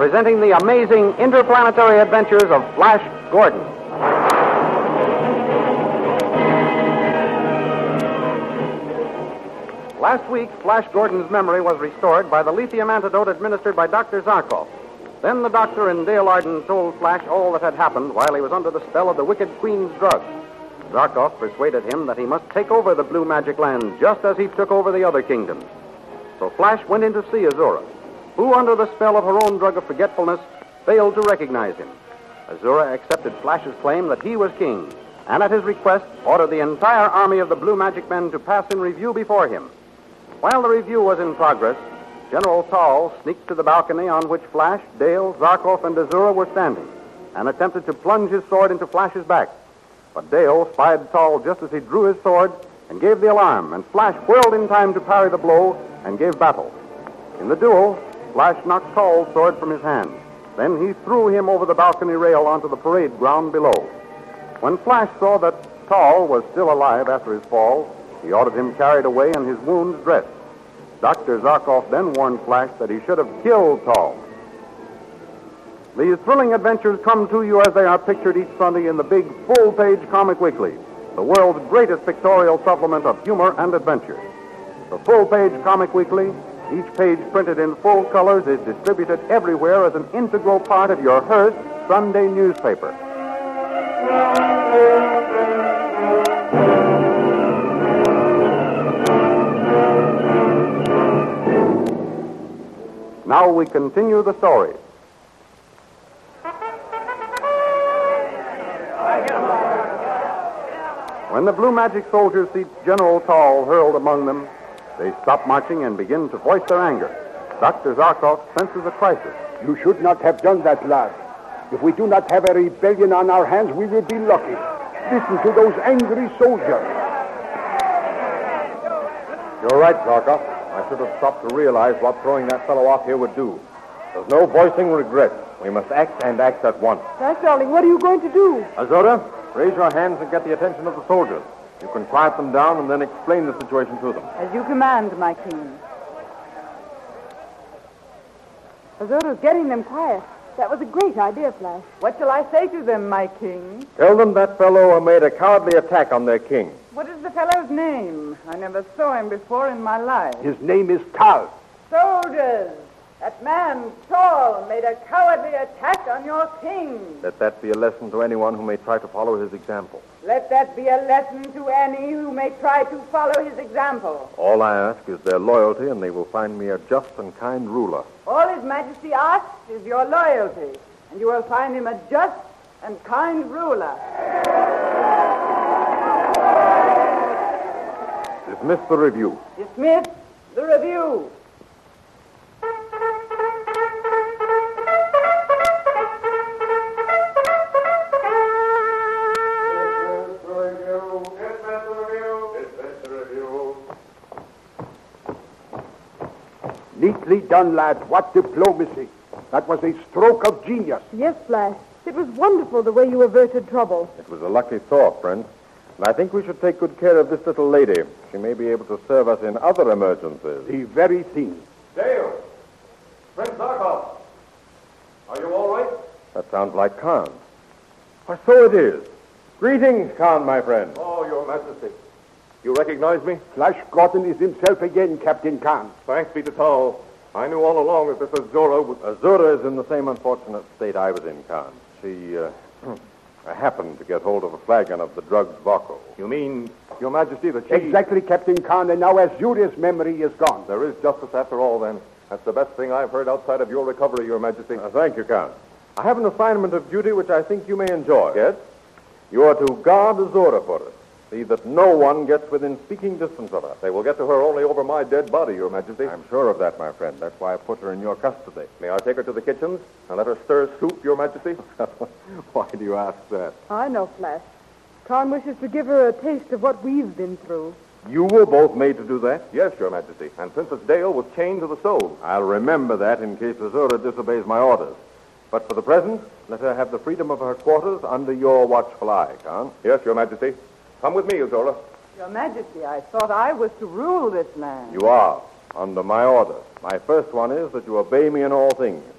presenting the amazing interplanetary adventures of Flash Gordon. Last week, Flash Gordon's memory was restored by the lithium antidote administered by Dr. Zarkov. Then the doctor and Dale Arden told Flash all that had happened while he was under the spell of the Wicked Queen's drug. Zarkov persuaded him that he must take over the Blue Magic Land just as he took over the other kingdoms. So Flash went in to see Azura, who, under the spell of her own drug of forgetfulness, failed to recognize him. Azura accepted Flash's claim that he was king, and at his request ordered the entire army of the Blue Magic Men to pass in review before him. While the review was in progress, General Tall sneaked to the balcony on which Flash, Dale, Zarkov, and Azura were standing, and attempted to plunge his sword into Flash's back. But Dale spied Tall just as he drew his sword and gave the alarm, and Flash whirled in time to parry the blow and gave battle. In the duel, Flash knocked Tall's sword from his hand. Then he threw him over the balcony rail onto the parade ground below. When Flash saw that Tall was still alive after his fall, he ordered him carried away and his wounds dressed. Dr. Zarkov then warned Flash that he should have killed Tall. These thrilling adventures come to you as they are pictured each Sunday in the big full-page Comic Weekly, the world's greatest pictorial supplement of humor and adventure. The full-page Comic Weekly, each page printed in full colors, is distributed everywhere as an integral part of your Hearst Sunday newspaper. Now we continue the story. When the Blue Magic soldiers see General Tall hurled among them, they stop marching and begin to voice their anger. Dr. Zarkov senses a crisis. You should not have done that, lad. If we do not have a rebellion on our hands, we will be lucky. Listen to those angry soldiers. You're right, Zarkov. I should have stopped to realize what throwing that fellow off here would do. There's no voicing regret. We must act and act at once. Flash, darling, what are you going to do? Azura, raise your hands and get the attention of the soldiers. You can quiet them down and then explain the situation to them. As you command, my king. Azura's getting them quiet. That was a great idea, Flash. What shall I say to them, my king? Tell them that fellow made a cowardly attack on their king. What is the fellow's name? I never saw him before in my life. His name is Tal. Soldiers! That man, Tall, made a cowardly attack on your king. Let that be a lesson to anyone who may try to follow his example. Let that be a lesson to any who may try to follow his example. All I ask is their loyalty, and they will find me a just and kind ruler. All His Majesty asks is your loyalty, and you will find him a just and kind ruler. Dismiss the review. Dismiss the review. Neatly done, lad. What diplomacy. That was a stroke of genius. Yes, Flash. It was wonderful the way you averted trouble. It was a lucky thought, friend. And I think we should take good care of this little lady. She may be able to serve us in other emergencies. The very thing. Dale! Prince Zarkov! Are you all right? That sounds like Khan. Why, so it is. Greetings, Khan, my friend. Oh, Your Majesty. You recognize me? Flash Gordon is himself again, Captain Khan. Thanks be to Tall. I knew all along that this Azura was... Azura is in the same unfortunate state I was in, Khan. She happened to get hold of a flagon of the drugged Vako. You mean, Your Majesty, that she... Exactly, Captain Khan, and now Azura's memory is gone. There is justice after all, then. That's the best thing I've heard outside of your recovery, Your Majesty. Thank you, Khan. I have an assignment of duty which I think you may enjoy. Yes? You are to guard Azura for us. See that no one gets within speaking distance of us. They will get to her only over my dead body, Your Majesty. I'm sure of that, my friend. That's why I put her in your custody. May I take her to the kitchens and let her stir soup, Your Majesty? Why do you ask that? I know, Flash. Khan wishes to give her a taste of what we've been through. You were both made to do that? Yes, Your Majesty. And Princess Dale was chained to the stove. I'll remember that in case Azura disobeys my orders. But for the present, let her have the freedom of her quarters under your watchful eye, Khan. Yes, Your Majesty. Come with me, Azura. Your Majesty, I thought I was to rule this land. You are, under my orders. My first one is that you obey me in all things.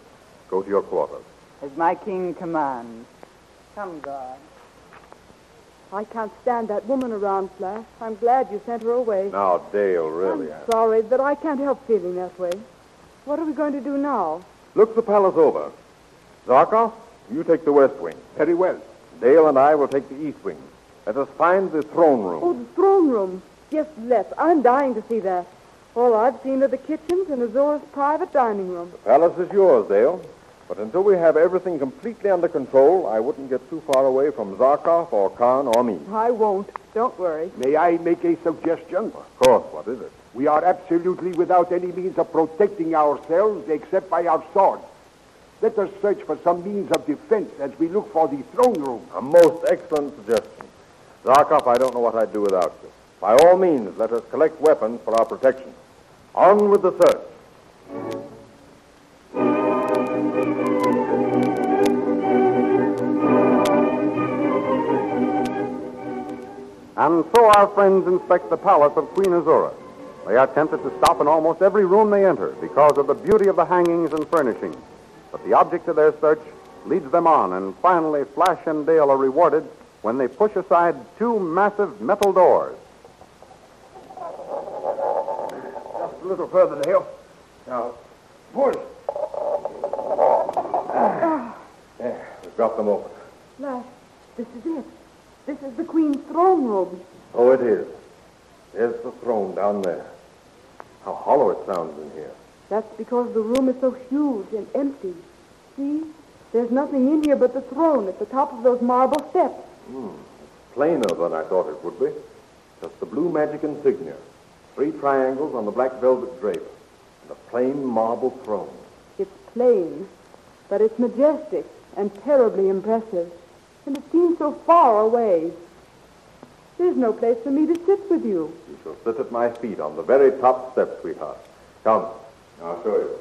Go to your quarters. As my king commands. Come, guard. I can't stand that woman around, Flash. I'm glad you sent her away. Now, Dale, really. I'm sorry, but I can't help feeling that way. What are we going to do now? Look the palace over. Zarkov, you take the west wing. Very well. Dale and I will take the east wing. Let us find the throne room. Oh, the throne room. Yes, let's. I'm dying to see that. All I've seen are the kitchens and Azora's private dining room. The palace is yours, Dale. But until we have everything completely under control, I wouldn't get too far away from Zarkov or Khan or me. I won't. Don't worry. May I make a suggestion? Of course, what is it? We are absolutely without any means of protecting ourselves except by our swords. Let us search for some means of defense as we look for the throne room. A most excellent suggestion. Zarkov, I don't know what I'd do without you. By all means, let us collect weapons for our protection. On with the search. And so our friends inspect the palace of Queen Azura. They are tempted to stop in almost every room they enter because of the beauty of the hangings and furnishings. But the object of their search leads them on, and finally Flash and Dale are rewarded when they push aside two massive metal doors. Just a little further, Dale. Now, push. There, we've got them open. Flash, this is it. This is the Queen's throne room. Oh, it is. There's the throne down there. How hollow it sounds in here. That's because the room is so huge and empty. See? There's nothing in here but the throne at the top of those marble steps. Plainer than I thought it would be. Just the blue magic insignia. 3 triangles on the black velvet drape. And a plain marble throne. It's plain, but it's majestic and terribly impressive. And it seems so far away. There's no place for me to sit with you. You shall sit at my feet on the very top step, sweetheart. Come, I'll show you.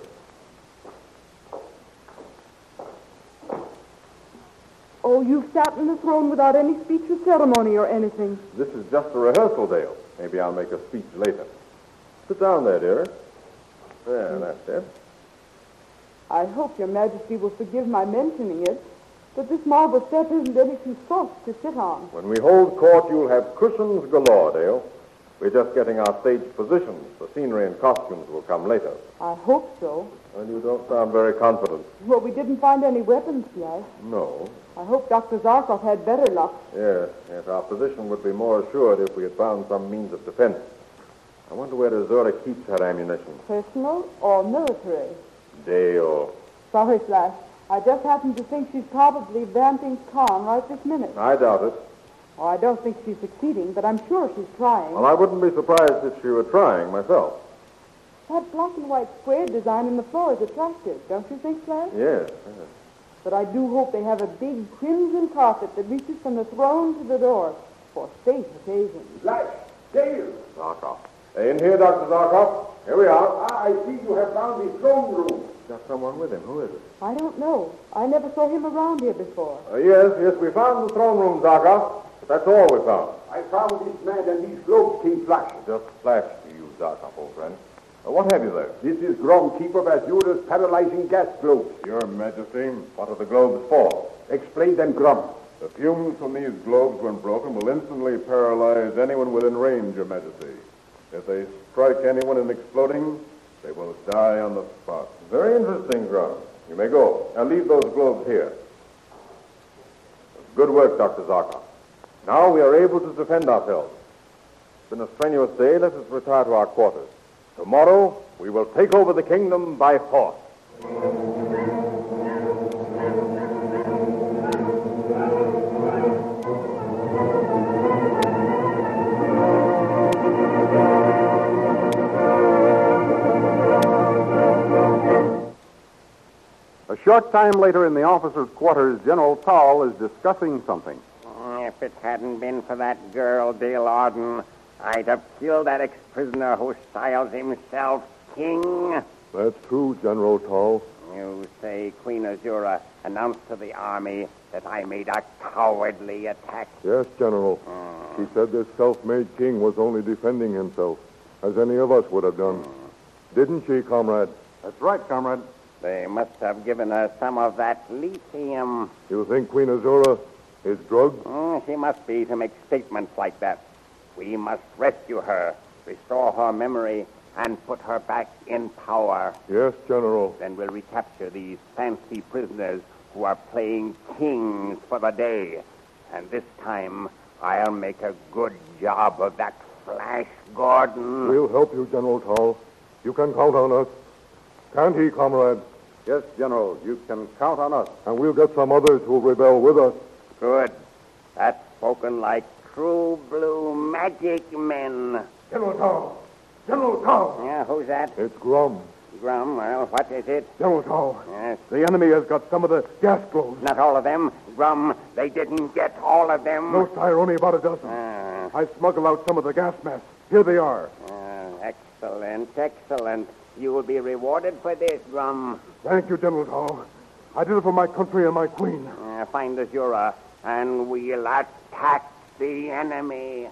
Oh, you've sat in the throne without any speech or ceremony or anything. This is just a rehearsal, Dale. Maybe I'll make a speech later. Sit down there, dear. There, that's it. I hope your Majesty will forgive my mentioning it, but this marble step isn't any too soft to sit on. When we hold court, you'll have cushions galore, Dale. We're just getting our stage positions. The scenery and costumes will come later. I hope so. Well, you don't sound very confident. Well, we didn't find any weapons, Flash. No. I hope Dr. Zarkov had better luck. Yes, our position would be more assured if we had found some means of defense. I wonder where Azura keeps her ammunition. Personal or military? Dale. Sorry, Flash. I just happen to think she's probably vamping Khan right this minute. I doubt it. Oh, I don't think she's succeeding, but I'm sure she's trying. Well, I wouldn't be surprised if she were trying myself. That black and white square design in the floor is attractive, don't you think, Flash? Yes. But I do hope they have a big crimson carpet that reaches from the throne to the door for state occasions. Flash, Dale. Zarkov. In here, Dr. Zarkov. Here we are. I see you have found the throne room. Got someone with him. Who is it? I don't know. I never saw him around here before. Yes, we found the throne room, Zarkov. But that's all we found. I found this man and these globes, King Flash. Just flash to you, Zarkov, old friend. What have you there? This is Grom, keeper of Azura's paralyzing gas globes. Your Majesty, what are the globes for? Explain them, Grom. The fumes from these globes, when broken, will instantly paralyze anyone within range, Your Majesty. If they strike anyone in exploding, they will die on the spot. Very interesting, Grom. You may go. Now leave those globes here. Good work, Dr. Zarkov. Now we are able to defend ourselves. It's been a strenuous day. Let us retire to our quarters. Tomorrow, we will take over the kingdom by force. A short time later in the officers' quarters, General Tall is discussing something. If it hadn't been for that girl, Dale Arden, I'd have killed that ex-prisoner who styles himself king. That's true, General Tall. You say Queen Azura announced to the army that I made a cowardly attack. Yes, General. She said this self-made king was only defending himself, as any of us would have done. Didn't she, comrade? That's right, comrade. They must have given her some of that lithium. You think Queen Azura is drugged? She must be to make statements like that. We must rescue her, restore her memory, and put her back in power. Yes, General. Then we'll recapture these fancy prisoners who are playing kings for the day. And this time, I'll make a good job of that Flash Gordon. We'll help you, General Tal. You can count on us. Can't he, comrade? Yes, General, you can count on us. And we'll get some others who'll rebel with us. Good. That's spoken like true blue magic men. General Tal! General Tal! Yeah, who's that? It's Grum. Grum. Well, what is it? General Tal, Yes. the enemy has got some of the gas globes. Not all of them. Grum, they didn't get all of them. No, sire, only about a dozen. I smuggled out some of the gas masks. Here they are. Excellent, excellent. You will be rewarded for this, Grum. Thank you, General Tal. I did it for my country and my queen. Find Azura, and we'll attack the enemy.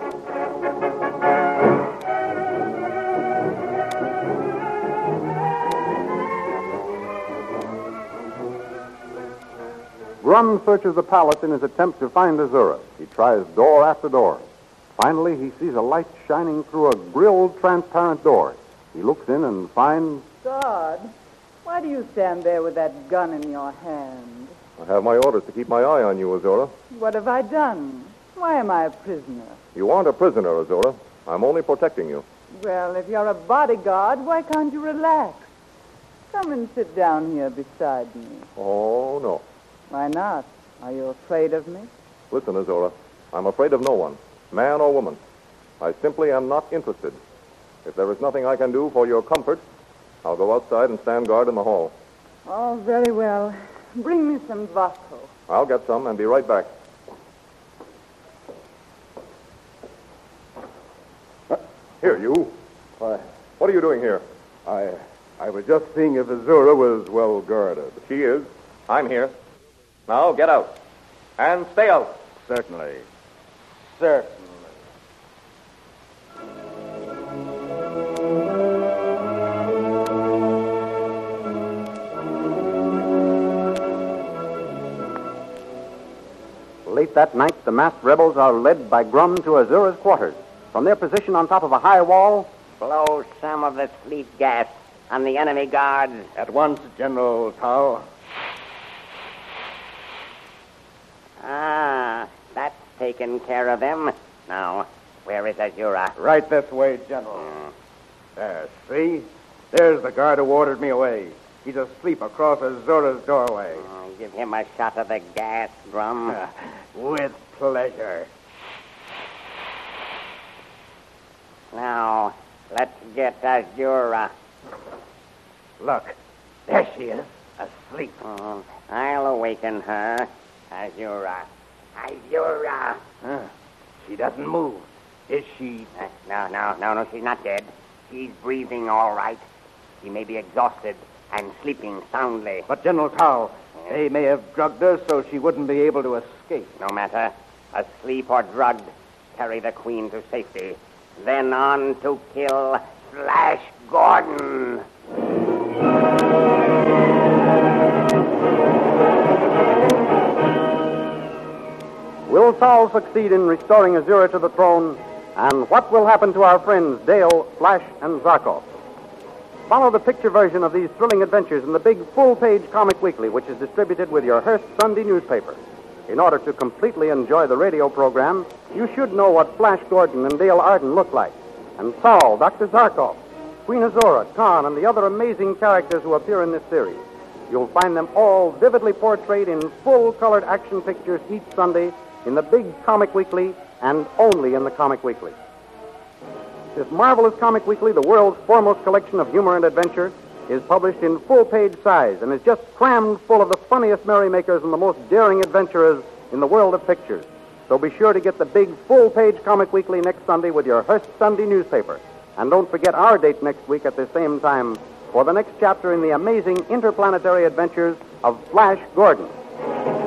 Grum searches the palace in his attempt to find Azura. He tries door after door. Finally, he sees a light shining through a grilled, transparent door. He looks in and finds... God, why do you stand there with that gun in your hand? I have my orders to keep my eye on you, Azura. What have I done? Why am I a prisoner? You aren't a prisoner, Azura. I'm only protecting you. Well, if you're a bodyguard, why can't you relax? Come and sit down here beside me. Oh, no. Why not? Are you afraid of me? Listen, Azura. I'm afraid of no one, man or woman. I simply am not interested. If there is nothing I can do for your comfort, I'll go outside and stand guard in the hall. Oh, very well. Bring me some vodka. I'll get some and be right back. Here, you. Why, What are you doing here? I was just seeing if Azura was well guarded. She is. I'm here. Now, get out. And stay out. Certainly. Certainly. Late that night, the masked rebels are led by Grum to Azura's quarters. From their position on top of a high wall, Blow some of the sleep gas on the enemy guards. At once, General Tal. That's taken care of them. Now, where is Azura? Right this way, General. There, see? There's the guard who ordered me away. He's asleep across Azura's doorway. Give him a shot of the gas, Grum. With pleasure. Now, let's get Azura. Look, there she is, asleep. I'll awaken her. Azura. Azura. She doesn't move. Is she? No, she's not dead. She's breathing all right. She may be exhausted and sleeping soundly. But, General Tal, they may have drugged her so she wouldn't be able to escape. No matter. Asleep or drugged, carry the Queen to safety. Then on to kill Flash Gordon. will Saul succeed in restoring Azura to the throne? And what will happen to our friends Dale, Flash, and Zarkov? Follow the picture version of these thrilling adventures in the big full-page comic weekly, which is distributed with your Hearst Sunday newspaper. In order to completely enjoy the radio program, you should know what Flash Gordon and Dale Arden look like, and Saul, Dr. Zarkov, Queen Azura, Khan, and the other amazing characters who appear in this series. You'll find them all vividly portrayed in full-colored action pictures each Sunday in the big comic weekly and only in the comic weekly. This marvelous comic weekly, the world's foremost collection of humor and adventure, is published in full-page size and is just crammed full of the funniest merrymakers and the most daring adventurers in the world of pictures. So be sure to get the big full-page comic weekly next Sunday with your Hearst Sunday newspaper. And don't forget our date next week at the same time for the next chapter in the amazing interplanetary adventures of Flash Gordon.